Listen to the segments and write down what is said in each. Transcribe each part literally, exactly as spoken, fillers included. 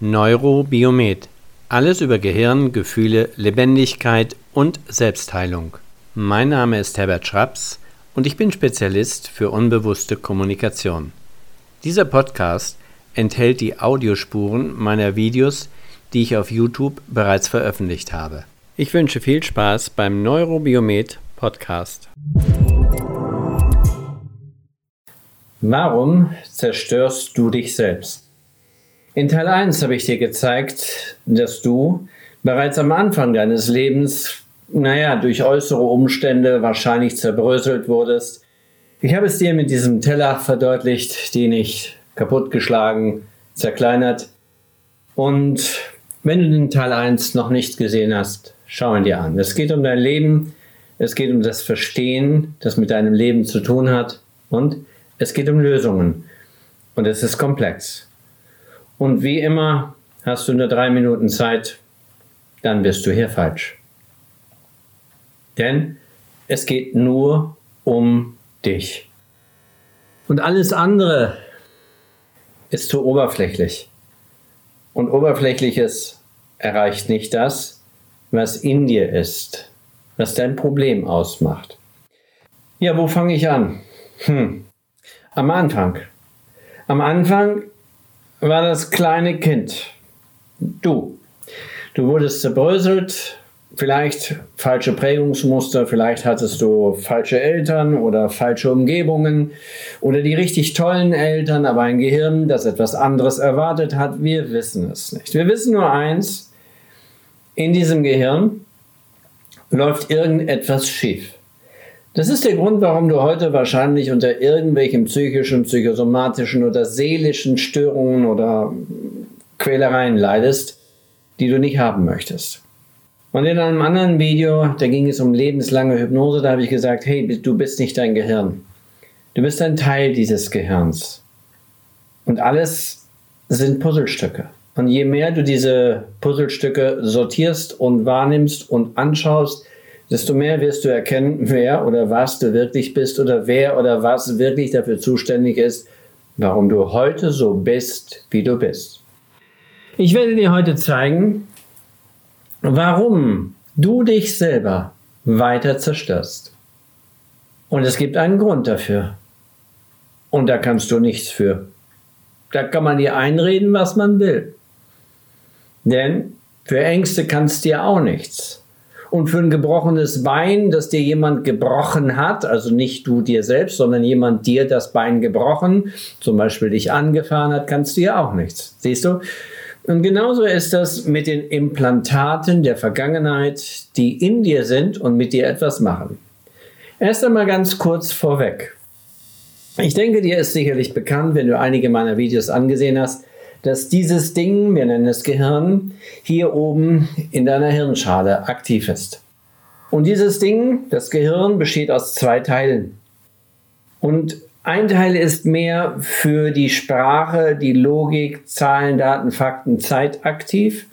Neurobiomet. Alles über Gehirn, Gefühle, Lebendigkeit und Selbstheilung. Mein Name ist Herbert Schraps und ich bin Spezialist für unbewusste Kommunikation. Dieser Podcast enthält die Audiospuren meiner Videos, die ich auf YouTube bereits veröffentlicht habe. Ich wünsche viel Spaß beim Neurobiomet Podcast. Warum zerstörst du dich selbst? In Teil eins habe ich dir gezeigt, dass du bereits am Anfang deines Lebens, naja, durch äußere Umstände wahrscheinlich zerbröselt wurdest. Ich habe es dir mit diesem Teller verdeutlicht, den ich kaputtgeschlagen, zerkleinert. Und wenn du den Teil eins noch nicht gesehen hast, schau ihn dir an. Es geht um dein Leben, es geht um das Verstehen, das mit deinem Leben zu tun hat, und es geht um Lösungen. Und es ist komplex. Und wie immer hast du nur drei Minuten Zeit, dann bist du hier falsch. Denn es geht nur um dich. Und alles andere ist zu oberflächlich. Und Oberflächliches erreicht nicht das, was in dir ist, was dein Problem ausmacht. Ja, wo fange ich an? Hm. Am Anfang. Am Anfang war das kleine Kind. Du. Du wurdest zerbröselt, vielleicht falsche Prägungsmuster, vielleicht hattest du falsche Eltern oder falsche Umgebungen oder die richtig tollen Eltern, aber ein Gehirn, das etwas anderes erwartet hat. Wir wissen es nicht. Wir wissen nur eins: In diesem Gehirn läuft irgendetwas schief. Das ist der Grund, warum du heute wahrscheinlich unter irgendwelchen psychischen, psychosomatischen oder seelischen Störungen oder Quälereien leidest, die du nicht haben möchtest. Und in einem anderen Video, da ging es um lebenslange Hypnose, da habe ich gesagt, hey, du bist nicht dein Gehirn. Du bist ein Teil dieses Gehirns. Und alles sind Puzzlestücke. Und je mehr du diese Puzzlestücke sortierst und wahrnimmst und anschaust, desto mehr wirst du erkennen, wer oder was du wirklich bist oder wer oder was wirklich dafür zuständig ist, warum du heute so bist, wie du bist. Ich werde dir heute zeigen, warum du dich selber weiter zerstörst. Und es gibt einen Grund dafür. Und da kannst du nichts für. Da kann man dir einreden, was man will. Denn für Ängste kannst du dir auch nichts. Und für ein gebrochenes Bein, das dir jemand gebrochen hat, also nicht du dir selbst, sondern jemand dir das Bein gebrochen, zum Beispiel dich angefahren hat, kannst du ja auch nichts. Siehst du? Und genauso ist das mit den Implantaten der Vergangenheit, die in dir sind und mit dir etwas machen. Erst einmal ganz kurz vorweg. Ich denke, dir ist sicherlich bekannt, wenn du einige meiner Videos angesehen hast, dass dieses Ding, wir nennen es Gehirn, hier oben in deiner Hirnschale aktiv ist. Und dieses Ding, das Gehirn, besteht aus zwei Teilen. Und ein Teil ist mehr für die Sprache, die Logik, Zahlen, Daten, Fakten, Zeit aktiv.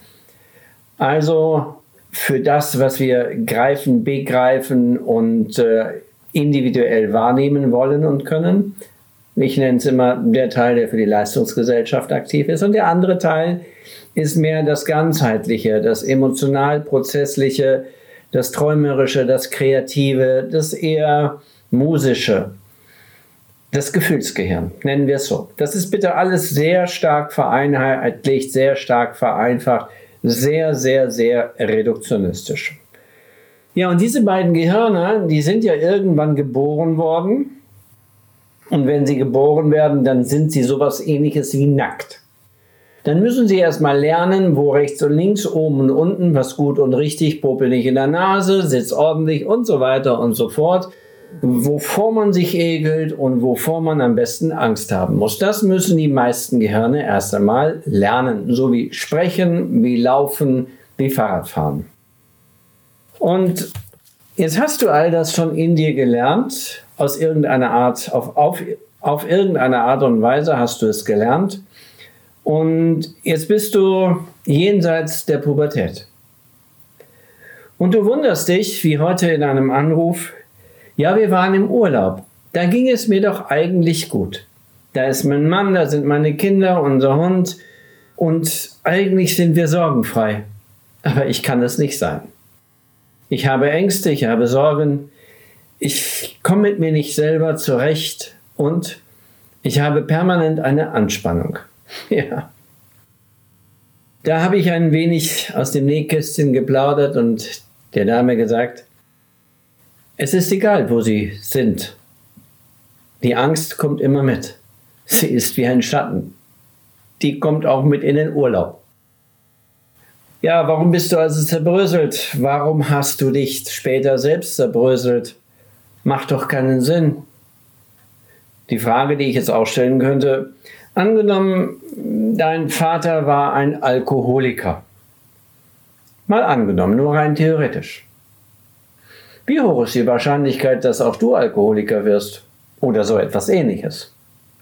Also für das, was wir greifen, begreifen und äh, individuell wahrnehmen wollen und können. Ich nenne es immer der Teil, der für die Leistungsgesellschaft aktiv ist. Und der andere Teil ist mehr das Ganzheitliche, das Emotional-Prozessliche, das Träumerische, das Kreative, das eher Musische, das Gefühlsgehirn, nennen wir es so. Das ist bitte alles sehr stark vereinheitlicht, sehr stark vereinfacht, sehr, sehr, sehr reduktionistisch. Ja, und diese beiden Gehirne, die sind ja irgendwann geboren worden. Und wenn sie geboren werden, dann sind sie sowas Ähnliches wie nackt. Dann müssen sie erstmal lernen, wo rechts und links, oben und unten, was gut und richtig, Popel nicht in der Nase, sitzt ordentlich und so weiter und so fort. Wovor man sich ekelt und wovor man am besten Angst haben muss. Das müssen die meisten Gehirne erst einmal lernen. So wie Sprechen, wie Laufen, wie Fahrradfahren. Und jetzt hast du all das schon in dir gelernt. Aus irgendeiner Art, auf, auf, auf irgendeine Art und Weise hast du es gelernt. Und jetzt bist du jenseits der Pubertät. Und du wunderst dich, wie heute in einem Anruf, ja, wir waren im Urlaub. Da ging es mir doch eigentlich gut. Da ist mein Mann, da sind meine Kinder, unser Hund. Und eigentlich sind wir sorgenfrei. Aber ich kann es nicht sein. Ich habe Ängste, ich habe Sorgen. Ich komme mit mir nicht selber zurecht. Und ich habe permanent eine Anspannung. Ja. Da habe ich ein wenig aus dem Nähkästchen geplaudert und der Dame gesagt, es ist egal, wo Sie sind. Die Angst kommt immer mit. Sie ist wie ein Schatten. Die kommt auch mit in den Urlaub. Ja, warum bist du also zerbröselt? Warum hast du dich später selbst zerbröselt? Macht doch keinen Sinn. Die Frage, die ich jetzt auch stellen könnte, angenommen, dein Vater war ein Alkoholiker. Mal angenommen, nur rein theoretisch. Wie hoch ist die Wahrscheinlichkeit, dass auch du Alkoholiker wirst? Oder so etwas Ähnliches?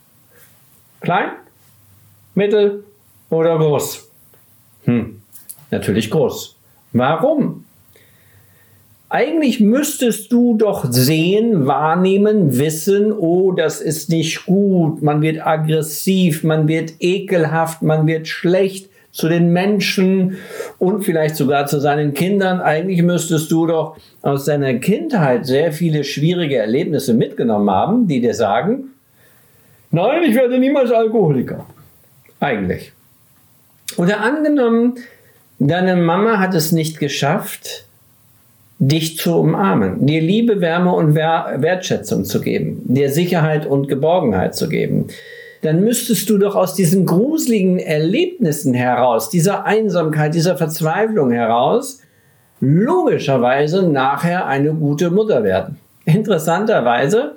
Klein, mittel oder groß? Hm, natürlich groß. Warum? Eigentlich müsstest du doch sehen, wahrnehmen, wissen, oh, das ist nicht gut, man wird aggressiv, man wird ekelhaft, man wird schlecht zu den Menschen und vielleicht sogar zu seinen Kindern. Eigentlich müsstest du doch aus deiner Kindheit sehr viele schwierige Erlebnisse mitgenommen haben, die dir sagen, nein, ich werde niemals Alkoholiker. Eigentlich. Oder angenommen, deine Mama hat es nicht geschafft, dich zu umarmen, dir Liebe, Wärme und Wertschätzung zu geben, dir Sicherheit und Geborgenheit zu geben, dann müsstest du doch aus diesen gruseligen Erlebnissen heraus, dieser Einsamkeit, dieser Verzweiflung heraus, logischerweise nachher eine gute Mutter werden. Interessanterweise,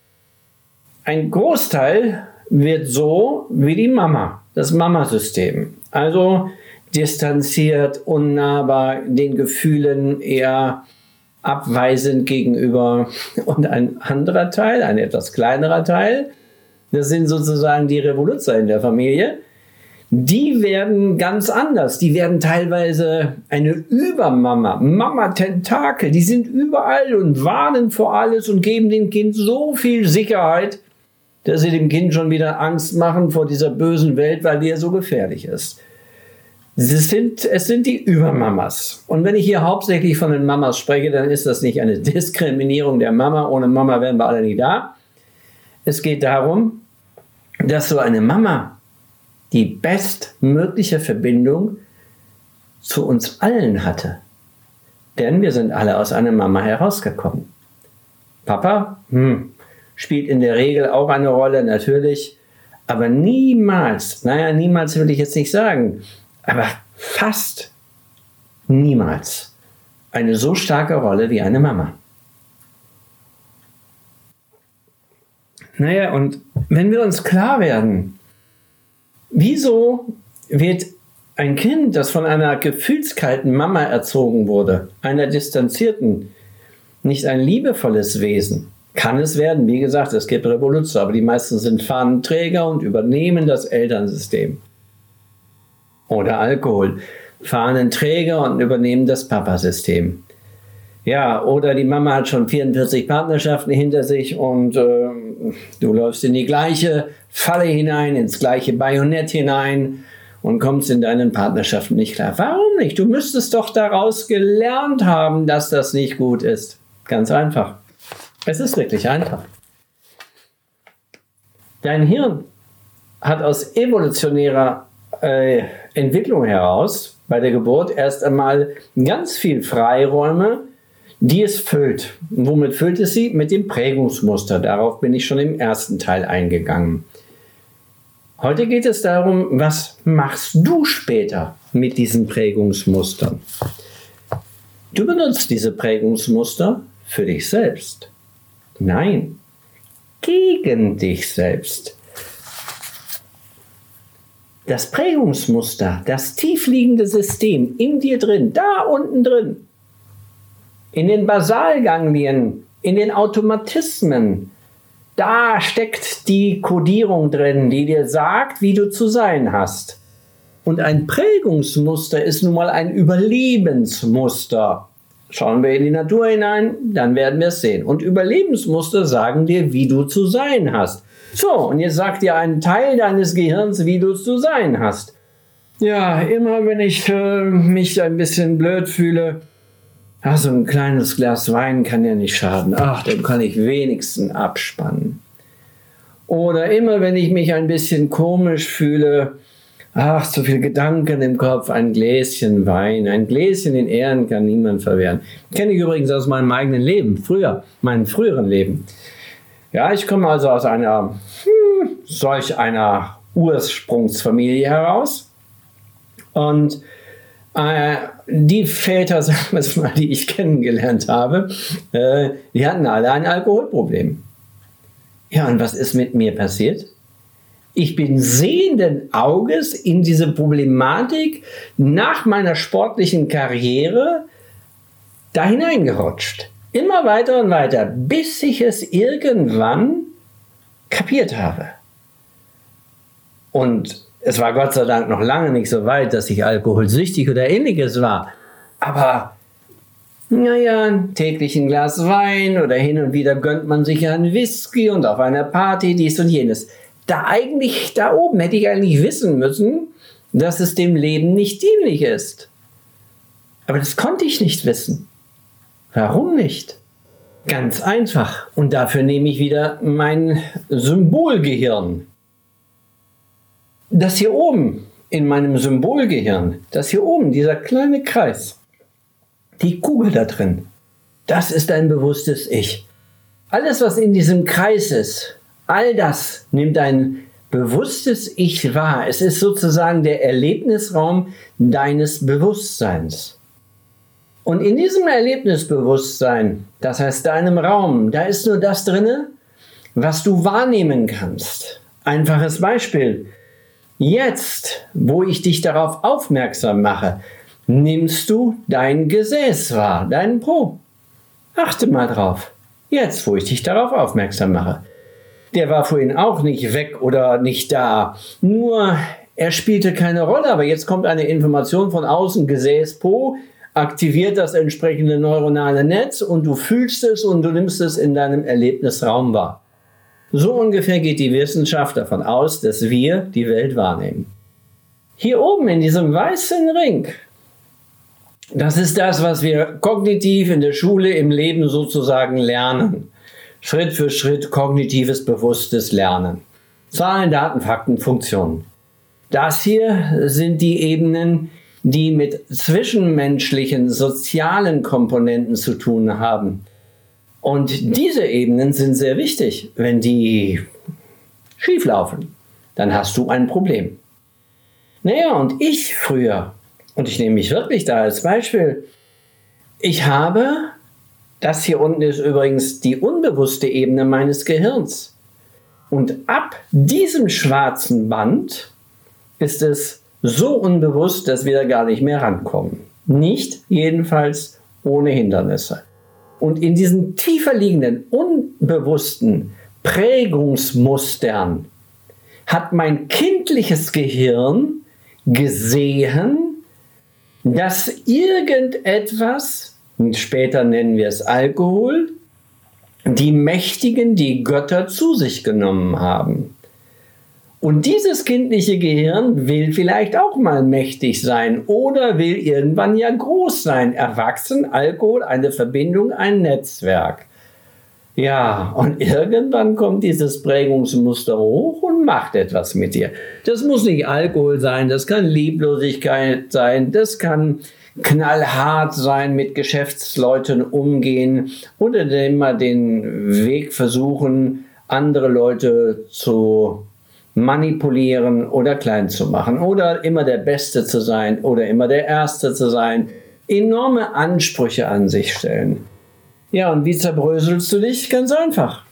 ein Großteil wird so wie die Mama, das Mamasystem. Also distanziert, unnahbar, den Gefühlen eher abweisend gegenüber. Und ein anderer Teil, ein etwas kleinerer Teil, das sind sozusagen die Revoluzzer in der Familie, die werden ganz anders. Die werden teilweise eine Übermama, Mama-Tentakel, die sind überall und warnen vor alles und geben dem Kind so viel Sicherheit, dass sie dem Kind schon wieder Angst machen vor dieser bösen Welt, weil die ja so gefährlich ist. Es sind, es sind die Übermamas. Und wenn ich hier hauptsächlich von den Mamas spreche, dann ist das nicht eine Diskriminierung der Mama. Ohne Mama wären wir alle nicht da. Es geht darum, dass so eine Mama die bestmögliche Verbindung zu uns allen hatte. Denn wir sind alle aus einer Mama herausgekommen. Papa hm, spielt in der Regel auch eine Rolle, natürlich. Aber niemals, naja, niemals will ich jetzt nicht sagen, aber fast niemals eine so starke Rolle wie eine Mama. Naja, und wenn wir uns klar werden, wieso wird ein Kind, das von einer gefühlskalten Mama erzogen wurde, einer distanzierten, nicht ein liebevolles Wesen, kann es werden? Wie gesagt, es gibt Revoluzzer, aber die meisten sind Fahnenträger und übernehmen das Elternsystem. Oder Alkohol. Fahnenträger und übernehmen das Papasystem. Ja, oder die Mama hat schon vierundvierzig Partnerschaften hinter sich und äh, du läufst in die gleiche Falle hinein, ins gleiche Bajonett hinein und kommst in deinen Partnerschaften nicht klar. Warum nicht? Du müsstest doch daraus gelernt haben, dass das nicht gut ist. Ganz einfach. Es ist wirklich einfach. Dein Hirn hat aus evolutionärer äh, Entwicklung heraus bei der Geburt erst einmal ganz viel Freiräume, die es füllt. Und womit füllt es sie? Mit dem Prägungsmuster. Darauf bin ich schon im ersten Teil eingegangen. Heute geht es darum, was machst du später mit diesen Prägungsmustern? Du benutzt diese Prägungsmuster für dich selbst. Nein, gegen dich selbst. Das Prägungsmuster, das tiefliegende System in dir drin, da unten drin, in den Basalganglien, in den Automatismen, da steckt die Kodierung drin, die dir sagt, wie du zu sein hast. Und ein Prägungsmuster ist nun mal ein Überlebensmuster. Schauen wir in die Natur hinein, dann werden wir es sehen. Und Überlebensmuster sagen dir, wie du zu sein hast. So, und jetzt sagt dir ein Teil deines Gehirns, wie du zu sein hast. Ja, immer wenn ich äh, mich ein bisschen blöd fühle, ach, so ein kleines Glas Wein kann ja nicht schaden. Ach, dann kann ich wenigstens abspannen. Oder immer wenn ich mich ein bisschen komisch fühle, ach, zu viel Gedanken im Kopf, ein Gläschen Wein. Ein Gläschen in Ehren kann niemand verwehren. Kenne ich übrigens aus meinem eigenen Leben, früher, meinem früheren Leben. Ja, ich komme also aus einer, hm, solch einer Ursprungsfamilie heraus. Und äh, die Väter, sagen wir es mal, die ich kennengelernt habe, äh, die hatten alle ein Alkoholproblem. Ja, und was ist mit mir passiert? Ich bin sehenden Auges in diese Problematik nach meiner sportlichen Karriere da hineingerutscht. Immer weiter und weiter, bis ich es irgendwann kapiert habe. Und es war Gott sei Dank noch lange nicht so weit, dass ich alkoholsüchtig oder ähnliches war. Aber naja, täglich ein Glas Wein oder hin und wieder gönnt man sich einen Whisky und auf einer Party dies und jenes. Da eigentlich, da oben hätte ich eigentlich wissen müssen, dass es dem Leben nicht dienlich ist. Aber das konnte ich nicht wissen. Warum nicht? Ganz einfach. Und dafür nehme ich wieder mein Symbolgehirn. Das hier oben in meinem Symbolgehirn, das hier oben, dieser kleine Kreis, die Kugel da drin, das ist ein bewusstes Ich. Alles, was in diesem Kreis ist, all das nimmt ein bewusstes Ich wahr. Es ist sozusagen der Erlebnisraum deines Bewusstseins. Und in diesem Erlebnisbewusstsein, das heißt deinem Raum, da ist nur das drin, was du wahrnehmen kannst. Einfaches Beispiel. Jetzt, wo ich dich darauf aufmerksam mache, nimmst du dein Gesäß wahr, deinen Po. Achte mal drauf. Jetzt, wo ich dich darauf aufmerksam mache. Der war vorhin auch nicht weg oder nicht da. Nur, er spielte keine Rolle. Aber jetzt kommt eine Information von außen, Gesäß, Po, aktiviert das entsprechende neuronale Netz und du fühlst es und du nimmst es in deinem Erlebnisraum wahr. So ungefähr geht die Wissenschaft davon aus, dass wir die Welt wahrnehmen. Hier oben in diesem weißen Ring, das ist das, was wir kognitiv in der Schule im Leben sozusagen lernen. Schritt für Schritt kognitives, bewusstes Lernen. Zahlen, Daten, Fakten, Funktionen. Das hier sind die Ebenen, die mit zwischenmenschlichen, sozialen Komponenten zu tun haben. Und diese Ebenen sind sehr wichtig. Wenn die schief laufen, dann hast du ein Problem. Naja, und ich früher, und ich nehme mich wirklich da als Beispiel, ich habe, das hier unten ist übrigens die unbewusste Ebene meines Gehirns. Und ab diesem schwarzen Band ist es so unbewusst, dass wir da gar nicht mehr rankommen. Nicht jedenfalls ohne Hindernisse. Und in diesen tiefer liegenden, unbewussten Prägungsmustern hat mein kindliches Gehirn gesehen, dass irgendetwas, und später nennen wir es Alkohol, die Mächtigen, die Götter zu sich genommen haben. Und dieses kindliche Gehirn will vielleicht auch mal mächtig sein oder will irgendwann ja groß sein. Erwachsen, Alkohol, eine Verbindung, ein Netzwerk. Ja, und irgendwann kommt dieses Prägungsmuster hoch und macht etwas mit dir. Das muss nicht Alkohol sein, das kann Lieblosigkeit sein, das kann knallhart sein, mit Geschäftsleuten umgehen oder immer den Weg versuchen, andere Leute zu manipulieren oder klein zu machen oder immer der Beste zu sein oder immer der Erste zu sein. Enorme Ansprüche an sich stellen. Ja, und wie zerbröselst du dich? Ganz einfach.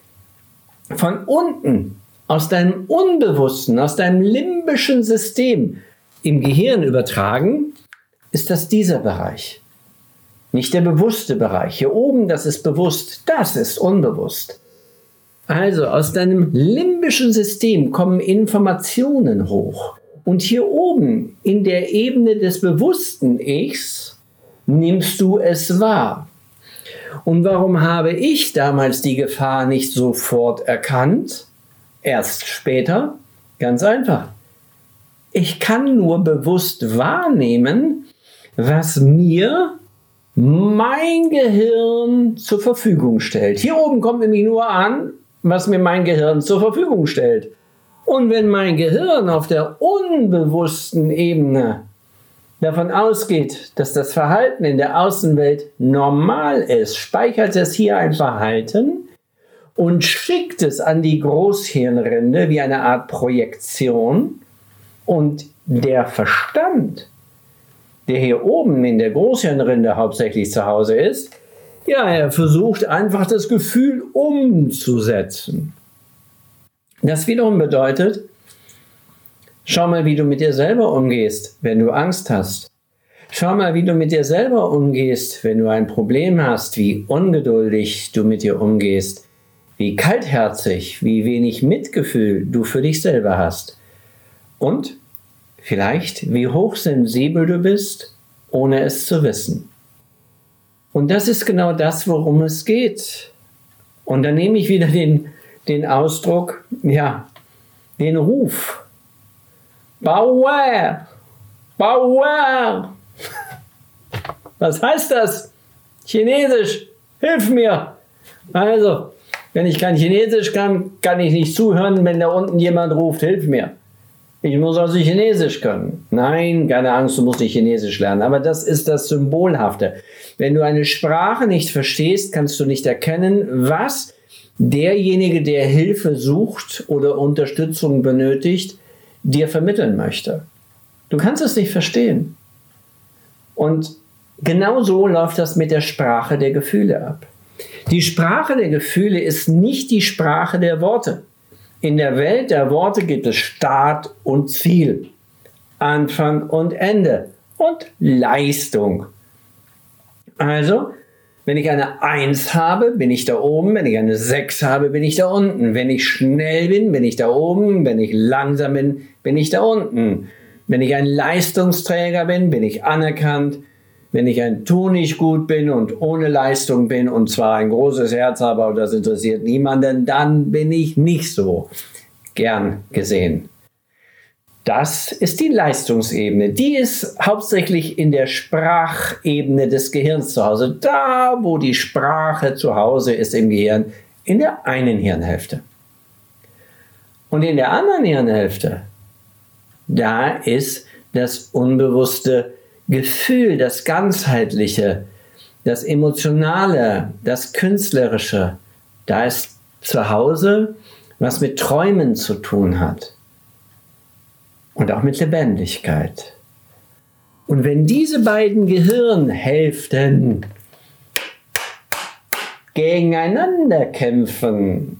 Von unten, aus deinem Unbewussten, aus deinem limbischen System im Gehirn übertragen, ist das dieser Bereich. Nicht der bewusste Bereich. Hier oben, das ist bewusst, das ist unbewusst. Also aus deinem limbischen System kommen Informationen hoch. Und hier oben in der Ebene des bewussten Ichs nimmst du es wahr. Und warum habe ich damals die Gefahr nicht sofort erkannt? Erst später? Ganz einfach. Ich kann nur bewusst wahrnehmen, was mir mein Gehirn zur Verfügung stellt. Hier oben kommt nämlich nur an, was mir mein Gehirn zur Verfügung stellt. Und wenn mein Gehirn auf der unbewussten Ebene davon ausgeht, dass das Verhalten in der Außenwelt normal ist, speichert es hier ein Verhalten und schickt es an die Großhirnrinde wie eine Art Projektion. Und der Verstand, der hier oben in der Großhirnrinde hauptsächlich zu Hause ist, ja, er versucht einfach das Gefühl umzusetzen. Das wiederum bedeutet, schau mal, wie du mit dir selber umgehst, wenn du Angst hast. Schau mal, wie du mit dir selber umgehst, wenn du ein Problem hast, wie ungeduldig du mit dir umgehst, wie kaltherzig, wie wenig Mitgefühl du für dich selber hast. Und vielleicht, wie hochsensibel du bist, ohne es zu wissen. Und das ist genau das, worum es geht. Und dann nehme ich wieder den, den Ausdruck, ja, den Ruf. Bauer! Bauer! Was heißt das? Chinesisch, hilf mir! Also, wenn ich kein Chinesisch kann, kann ich nicht zuhören, wenn da unten jemand ruft, hilf mir. Ich muss also Chinesisch können. Nein, keine Angst, du musst nicht Chinesisch lernen. Aber das ist das Symbolhafte. Wenn du eine Sprache nicht verstehst, kannst du nicht erkennen, was derjenige, der Hilfe sucht oder Unterstützung benötigt, dir vermitteln möchte. Du kannst es nicht verstehen. Und genau so läuft das mit der Sprache der Gefühle ab. Die Sprache der Gefühle ist nicht die Sprache der Worte. In der Welt der Worte gibt es Start und Ziel, Anfang und Ende und Leistung. Also, wenn ich eine eins habe, bin ich da oben. Wenn ich eine sechs habe, bin ich da unten. Wenn ich schnell bin, bin ich da oben. Wenn ich langsam bin, bin ich da unten. Wenn ich ein Leistungsträger bin, bin ich anerkannt. Wenn ich ein Tu nicht gut bin und ohne Leistung bin und zwar ein großes Herz habe, aber das interessiert niemanden, dann bin ich nicht so gern gesehen. Das ist die Leistungsebene. Die ist hauptsächlich in der Sprachebene des Gehirns zu Hause. Da, wo die Sprache zu Hause ist im Gehirn, in der einen Hirnhälfte. Und in der anderen Hirnhälfte, da ist das unbewusste Gefühl, das Ganzheitliche, das Emotionale, das Künstlerische, da ist zu Hause, was mit Träumen zu tun hat und auch mit Lebendigkeit. Und wenn diese beiden Gehirnhälften gegeneinander kämpfen,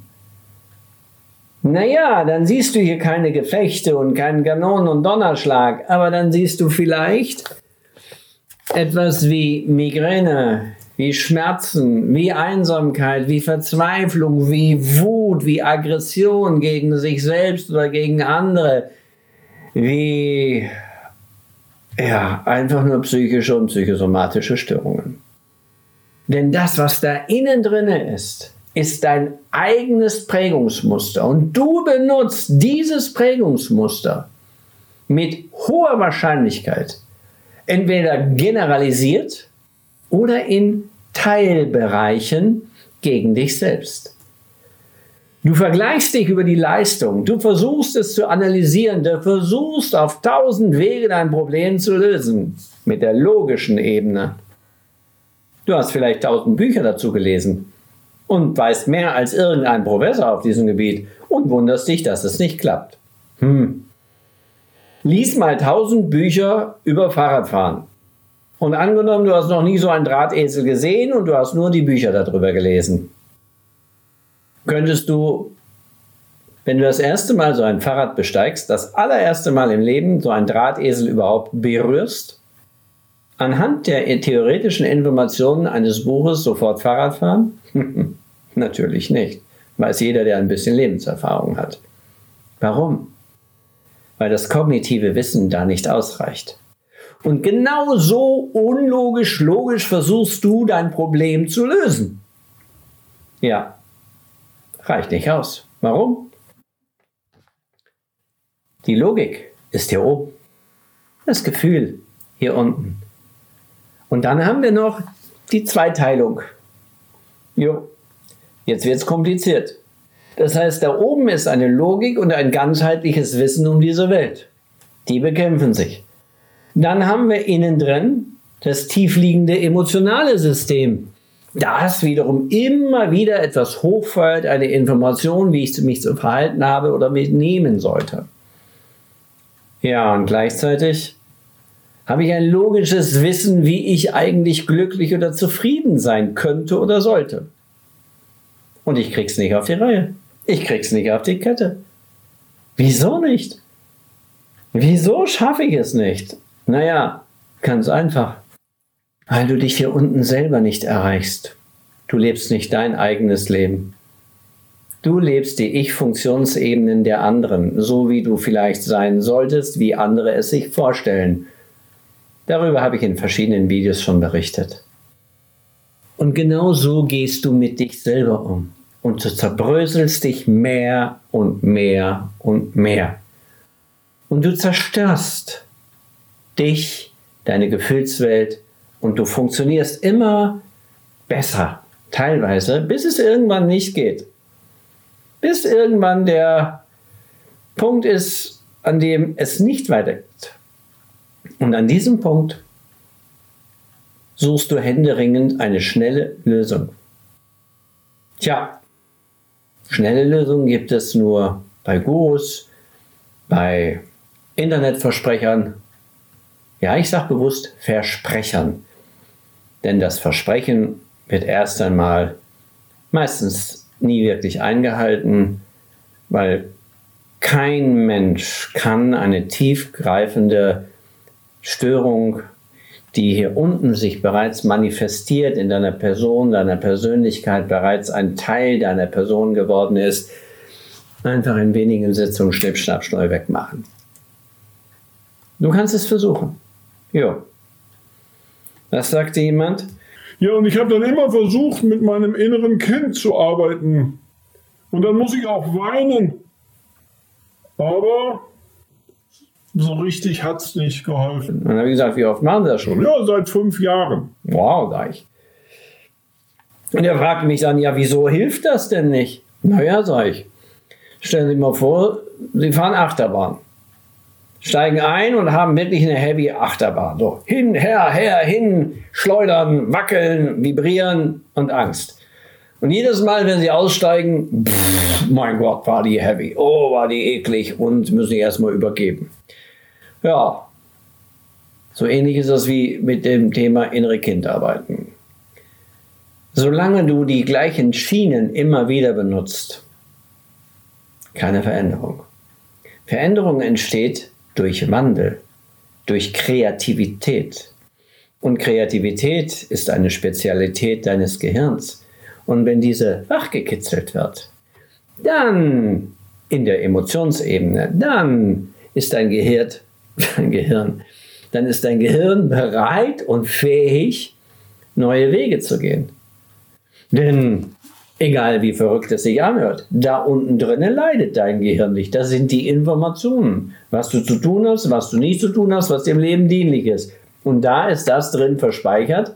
naja, dann siehst du hier keine Gefechte und keinen Kanonen- und Donnerschlag, aber dann siehst du vielleicht etwas wie Migräne, wie Schmerzen, wie Einsamkeit, wie Verzweiflung, wie Wut, wie Aggression gegen sich selbst oder gegen andere, wie ja, einfach nur psychische und psychosomatische Störungen. Denn das, was da innen drin ist, ist dein eigenes Prägungsmuster. Und du benutzt dieses Prägungsmuster mit hoher Wahrscheinlichkeit entweder generalisiert oder in Teilbereichen gegen dich selbst. Du vergleichst dich über die Leistung, du versuchst es zu analysieren, du versuchst auf tausend Wege dein Problem zu lösen, mit der logischen Ebene. Du hast vielleicht tausend Bücher dazu gelesen und weißt mehr als irgendein Professor auf diesem Gebiet und wunderst dich, dass es nicht klappt. Hm. Lies mal tausend Bücher über Fahrradfahren. Und angenommen, du hast noch nie so einen Drahtesel gesehen und du hast nur die Bücher darüber gelesen. Könntest du, wenn du das erste Mal so ein Fahrrad besteigst, das allererste Mal im Leben so einen Drahtesel überhaupt berührst, anhand der theoretischen Informationen eines Buches sofort Fahrrad fahren? Natürlich nicht. Weiß jeder, der ein bisschen Lebenserfahrung hat. Warum? Weil das kognitive Wissen da nicht ausreicht. Und genau so unlogisch, logisch versuchst du, dein Problem zu lösen. Ja, reicht nicht aus. Warum? Die Logik ist hier oben. Das Gefühl hier unten. Und dann haben wir noch die Zweiteilung. Jo, jetzt wird es kompliziert. Das heißt, da oben ist eine Logik und ein ganzheitliches Wissen um diese Welt. Die bekämpfen sich. Dann haben wir innen drin das tiefliegende emotionale System. Das wiederum immer wieder etwas hochfeuert, eine Information, wie ich mich zu verhalten habe oder mitnehmen sollte. Ja, und gleichzeitig habe ich ein logisches Wissen, wie ich eigentlich glücklich oder zufrieden sein könnte oder sollte. Und ich krieg's nicht auf die Reihe. Ich krieg's nicht auf die Kette. Wieso nicht? Wieso schaffe ich es nicht? Naja, ganz einfach. Weil du dich hier unten selber nicht erreichst. Du lebst nicht dein eigenes Leben. Du lebst die Ich-Funktionsebenen der anderen, so wie du vielleicht sein solltest, wie andere es sich vorstellen. Darüber habe ich in verschiedenen Videos schon berichtet. Und genau so gehst du mit dich selber um. Und du zerbröselst dich mehr und mehr und mehr. Und du zerstörst dich, deine Gefühlswelt, und du funktionierst immer besser, teilweise, bis es irgendwann nicht geht. Bis irgendwann der Punkt ist, an dem es nicht weitergeht. Und an diesem Punkt suchst du händeringend eine schnelle Lösung. Tja, schnelle Lösungen gibt es nur bei Gurus, bei Internetversprechern. Ja, ich sage bewusst Versprechern. Denn das Versprechen wird erst einmal meistens nie wirklich eingehalten, weil kein Mensch kann eine tiefgreifende Störung, die hier unten sich bereits manifestiert in deiner Person, deiner Persönlichkeit, bereits ein Teil deiner Person geworden ist, einfach in wenigen Sitzungen schnipp, schnapp, schnell wegmachen. Du kannst es versuchen. Jo. Was sagte jemand? Ja, und ich habe dann immer versucht, mit meinem inneren Kind zu arbeiten. Und dann muss ich auch weinen. Aber so richtig hat es nicht geholfen. Und dann habe ich gesagt, wie oft machen Sie das schon? Ja, seit fünf Jahren. Wow, sag ich. Und er fragte mich dann, ja, wieso hilft das denn nicht? Naja, sag ich. Stellen Sie sich mal vor, Sie fahren Achterbahn. Steigen ein und haben wirklich eine heavy Achterbahn. So hin, her, her, hin, schleudern, wackeln, vibrieren und Angst. Und jedes Mal, wenn sie aussteigen, pff, mein Gott, war die heavy. Oh, war die eklig und müssen sich erstmal übergeben. Ja, so ähnlich ist das wie mit dem Thema innere Kindarbeiten. Solange du die gleichen Schienen immer wieder benutzt, keine Veränderung. Veränderung entsteht durch Wandel, durch Kreativität. Und Kreativität ist eine Spezialität deines Gehirns. Und wenn diese wachgekitzelt wird, dann in der Emotionsebene, dann ist dein Gehirn, dein Gehirn, dann ist dein Gehirn bereit und fähig, neue Wege zu gehen. Denn egal wie verrückt es sich anhört, da unten drinnen leidet dein Gehirn nicht. Das sind die Informationen, was du zu tun hast, was du nicht zu tun hast, was dem Leben dienlich ist. Und da ist das drin verspeichert,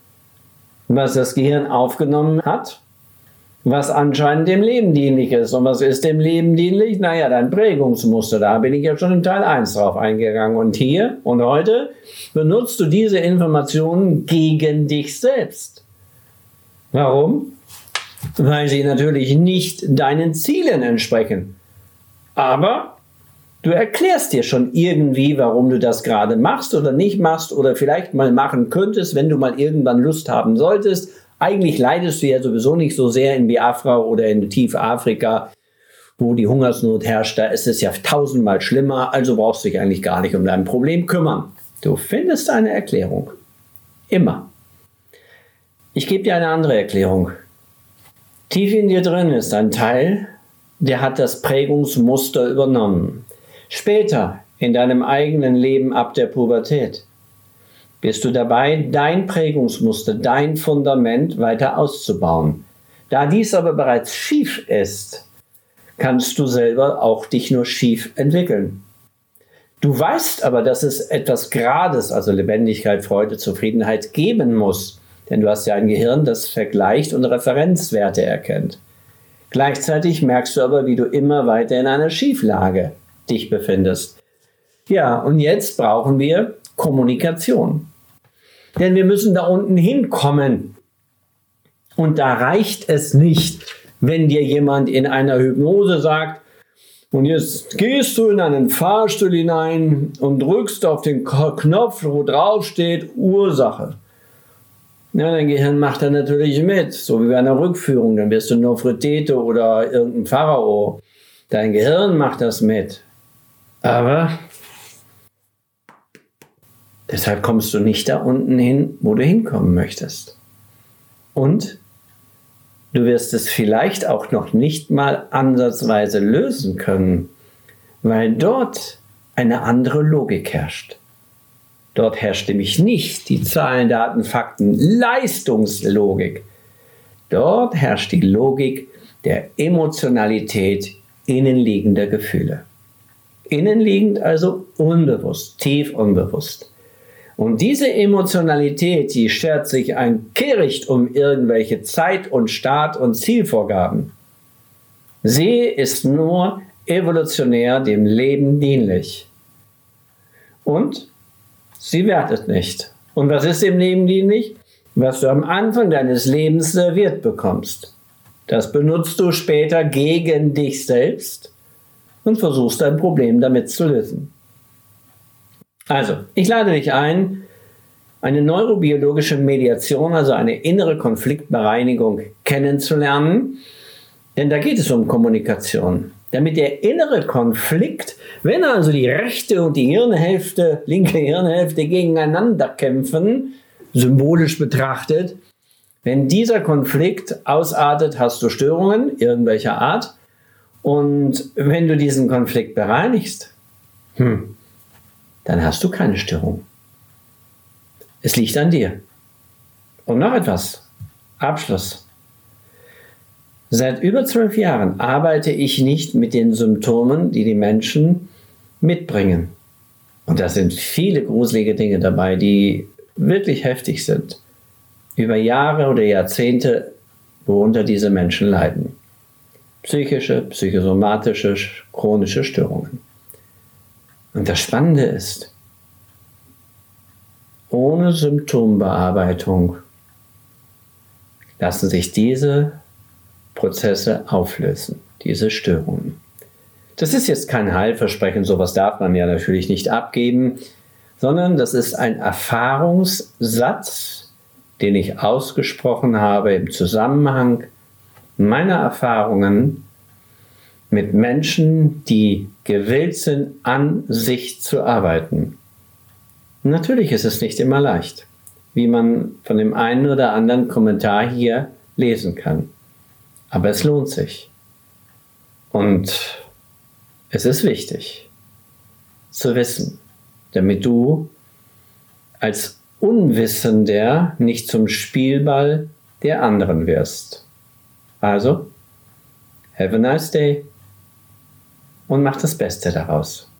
was das Gehirn aufgenommen hat, was anscheinend dem Leben dienlich ist. Und was ist dem Leben dienlich? Naja, dein Prägungsmuster. Da bin ich ja schon in Teil eins drauf eingegangen. Und hier und heute benutzt du diese Informationen gegen dich selbst. Warum? Weil sie natürlich nicht deinen Zielen entsprechen. Aber du erklärst dir schon irgendwie, warum du das gerade machst oder nicht machst oder vielleicht mal machen könntest, wenn du mal irgendwann Lust haben solltest. Eigentlich leidest du ja sowieso nicht so sehr in Biafra oder in Tiefafrika, wo die Hungersnot herrscht. Da ist es ja tausendmal schlimmer, also brauchst du dich eigentlich gar nicht um dein Problem kümmern. Du findest eine Erklärung. Immer. Ich gebe dir eine andere Erklärung. Tief in dir drin ist ein Teil, der hat das Prägungsmuster übernommen. Später in deinem eigenen Leben ab der Pubertät bist du dabei, dein Prägungsmuster, dein Fundament weiter auszubauen. Da dies aber bereits schief ist, kannst du selber auch dich nur schief entwickeln. Du weißt aber, dass es etwas Grades, also Lebendigkeit, Freude, Zufriedenheit geben muss. Denn du hast ja ein Gehirn, das vergleicht und Referenzwerte erkennt. Gleichzeitig merkst du aber, wie du immer weiter in einer Schieflage dich befindest. Ja, und jetzt brauchen wir Kommunikation. Denn wir müssen da unten hinkommen. Und da reicht es nicht, wenn dir jemand in einer Hypnose sagt, und jetzt gehst du in einen Fahrstuhl hinein und drückst auf den Knopf, wo drauf steht Ursache. Ja, dein Gehirn macht da natürlich mit, so wie bei einer Rückführung. Dann wirst du Nofretete oder irgendein Pharao. Dein Gehirn macht das mit. Aber deshalb kommst du nicht da unten hin, wo du hinkommen möchtest. Und du wirst es vielleicht auch noch nicht mal ansatzweise lösen können, weil dort eine andere Logik herrscht. Dort herrscht nämlich nicht die Zahlen, Daten, Fakten, Leistungslogik. Dort herrscht die Logik der Emotionalität innenliegender Gefühle. Innenliegend also unbewusst, tief unbewusst. Und diese Emotionalität, die schert sich ein Kehricht um irgendwelche Zeit- und Start- und Zielvorgaben. Sie ist nur evolutionär dem Leben dienlich. Und sie wertet nicht. Und was ist dem Leben dienlich? Was du am Anfang deines Lebens serviert bekommst. Das benutzt du später gegen dich selbst und versuchst dein Problem damit zu lösen. Also, ich lade dich ein, eine neurobiologische Mediation, also eine innere Konfliktbereinigung kennenzulernen, denn da geht es um Kommunikation. Damit der innere Konflikt, wenn also die rechte und die Hirnhälfte, linke Hirnhälfte gegeneinander kämpfen, symbolisch betrachtet, wenn dieser Konflikt ausartet, hast du Störungen irgendwelcher Art. Und wenn du diesen Konflikt bereinigst, hm, dann hast du keine Störung. Es liegt an dir. Und noch etwas. Abschluss. Seit über zwölf Jahren arbeite ich nicht mit den Symptomen, die die Menschen mitbringen. Und da sind viele gruselige Dinge dabei, die wirklich heftig sind. Über Jahre oder Jahrzehnte, worunter diese Menschen leiden. Psychische, psychosomatische, chronische Störungen. Und das Spannende ist, ohne Symptombearbeitung lassen sich diese Prozesse auflösen, diese Störungen. Das ist jetzt kein Heilversprechen, sowas darf man ja natürlich nicht abgeben, sondern das ist ein Erfahrungssatz, den ich ausgesprochen habe im Zusammenhang meiner Erfahrungen mit Menschen, die gewillt sind, an sich zu arbeiten. Natürlich ist es nicht immer leicht, wie man von dem einen oder anderen Kommentar hier lesen kann. Aber es lohnt sich. Und es ist wichtig zu wissen, damit du als Unwissender nicht zum Spielball der anderen wirst. Also, have a nice day und mach das Beste daraus.